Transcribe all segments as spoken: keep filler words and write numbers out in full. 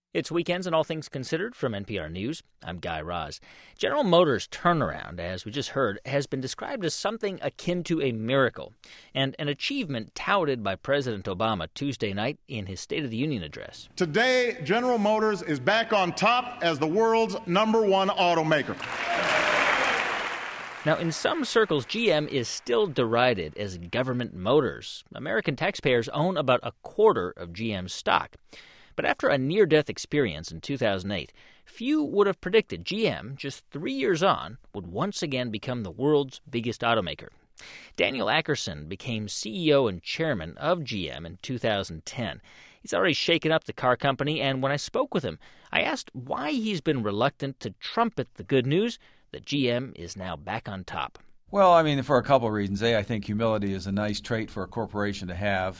It's Weekends and All Things Considered from N P R News. I'm Guy Raz. General Motors' turnaround, as we just heard, has been described as something akin to a miracle and an achievement touted by President Obama Tuesday night in his State of the Union address. Today, General Motors is back on top as the world's number one automaker. Now, in some circles, G M is still derided as government motors. American taxpayers own about a quarter of G M's stock. But after a near-death experience in two thousand eight, few would have predicted G M, just three years on, would once again become the world's biggest automaker. Daniel Akerson became C E O and chairman of G M in two thousand ten. He's already shaken up the car company, and when I spoke with him, I asked why he's been reluctant to trumpet the good news that G M is now back on top. Well, I mean, for a couple of reasons. A, I think humility is a nice trait for a corporation to have.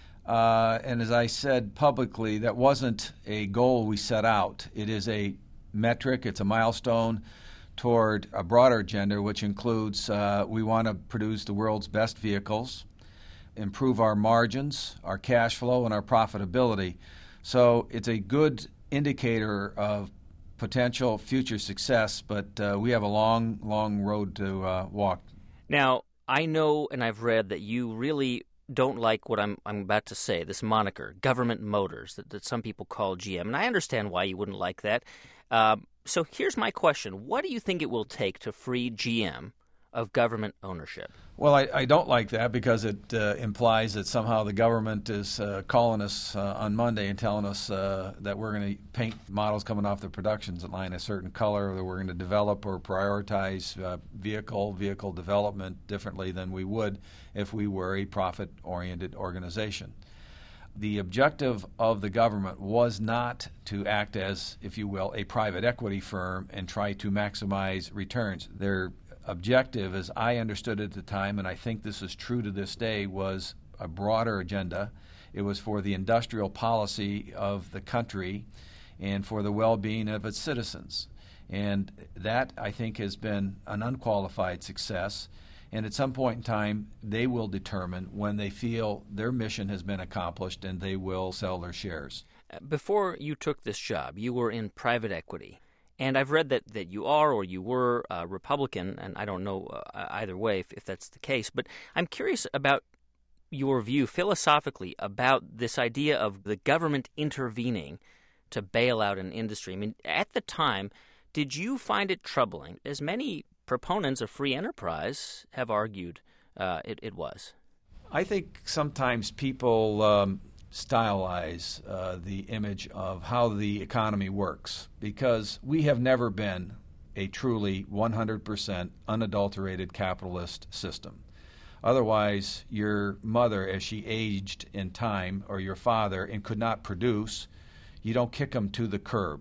Uh, and as I said publicly, that wasn't a goal we set out. It is a metric, it's a milestone toward a broader agenda, which includes uh, we want to produce the world's best vehicles, improve our margins, our cash flow, and our profitability. So it's a good indicator of potential future success, but uh, we have a long, long road to uh, walk. Now, I know and I've read that you really don't like what I'm I'm about to say, this moniker, government motors, that, that some people call G M. And I understand why you wouldn't like that. Uh, so here's my question. What do you think it will take to free G M of government ownership? Well, I, I don't like that because it uh, implies that somehow the government is uh, calling us uh, on Monday and telling us uh, that we're going to paint models coming off the production line a certain color, or that we're going to develop or prioritize uh, vehicle vehicle development differently than we would if we were a profit-oriented organization. The objective of the government was not to act as, if you will, a private equity firm and try to maximize returns. Their objective, as I understood it at the time, and I think this is true to this day, was a broader agenda. It was for the industrial policy of the country and for the well-being of its citizens. And that, I think, has been an unqualified success. And at some point in time, they will determine when they feel their mission has been accomplished, and they will sell their shares. Before you took this job, you were in private equity. And I've read that, that you are or you were a Republican, and I don't know uh, either way if, if that's the case. But I'm curious about your view philosophically about this idea of the government intervening to bail out an industry. I mean, at the time, did you find it troubling, as many proponents of free enterprise have argued uh, it, it was? I think sometimes people um, stylize uh, the image of how the economy works, because we have never been a truly one hundred percent unadulterated capitalist system. Otherwise, your mother, as she aged in time, or your father, and could not produce, you don't kick them to the curb.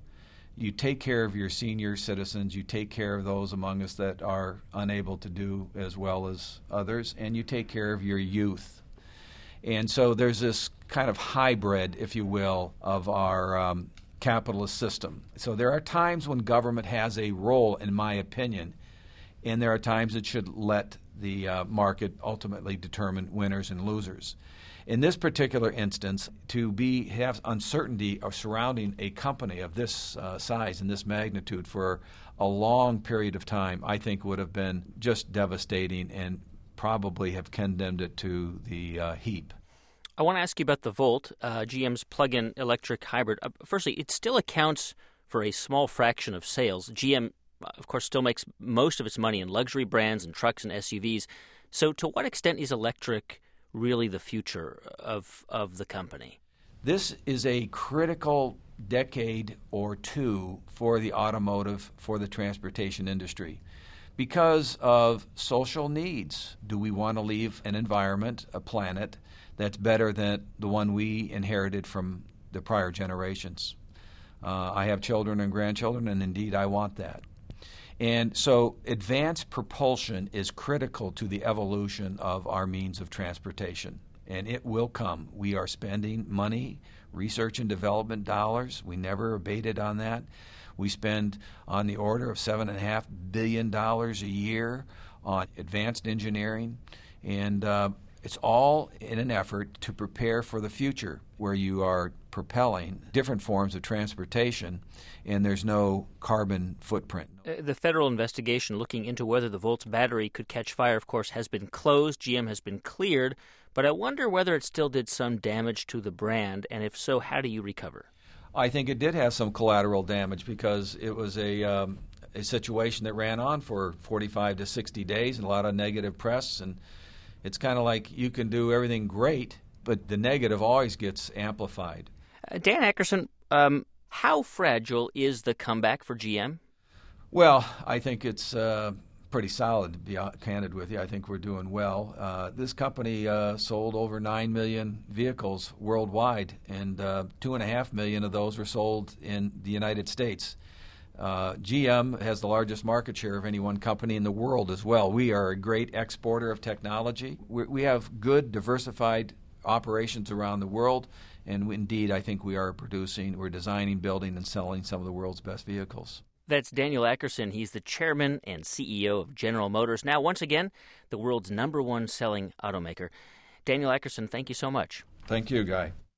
You take care of your senior citizens, you take care of those among us that are unable to do as well as others, and you take care of your youth. And so there's this kind of hybrid, if you will, of our um, capitalist system. So there are times when government has a role, in my opinion, and there are times it should let the uh, market ultimately determine winners and losers. In this particular instance, to be have uncertainty of surrounding a company of this uh, size and this magnitude for a long period of time, I think would have been just devastating and probably have condemned it to the uh, heap. I want to ask you about the Volt, uh, G M's plug-in electric hybrid. Uh, firstly, it still accounts for a small fraction of sales. G M, of course, still makes most of its money in luxury brands and trucks and S U Vs. So to what extent is electric really the future of of the company? This is a critical decade or two for the automotive, for the transportation industry, because of social needs. Do we want to leave an environment, a planet, that's better than the one we inherited from the prior generations? Uh, I have children and grandchildren, and indeed I want that. And so advanced propulsion is critical to the evolution of our means of transportation, and it will come. We are spending money, research and development dollars. We never abated on that. We spend on the order of seven point five billion dollars a year on advanced engineering, and uh, It's all in an effort to prepare for the future, where you are propelling different forms of transportation and there's no carbon footprint. Uh, the federal investigation looking into whether the Volts battery could catch fire, of course, has been closed. G M has been cleared, but I wonder whether it still did some damage to the brand, and if so, how do you recover? I think it did have some collateral damage because it was a um, a situation that ran on for forty-five to sixty days and a lot of negative press, and it's kind of like you can do everything great, but the negative always gets amplified. Uh, Dan Akerson, um, how fragile is the comeback for G M? Well, I think it's uh, pretty solid, to be candid with you. I think we're doing well. Uh, this company uh, sold over nine million vehicles worldwide, and uh, two and a half million of those were sold in the United States. Uh, G M has the largest market share of any one company in the world as well. We are a great exporter of technology. We're, we have good, diversified operations around the world, and indeed, I think we are producing, we're designing, building, and selling some of the world's best vehicles. That's Daniel Akerson. He's the chairman and C E O of General Motors, now once again the world's number one selling automaker. Daniel Akerson, thank you so much. Thank you, Guy.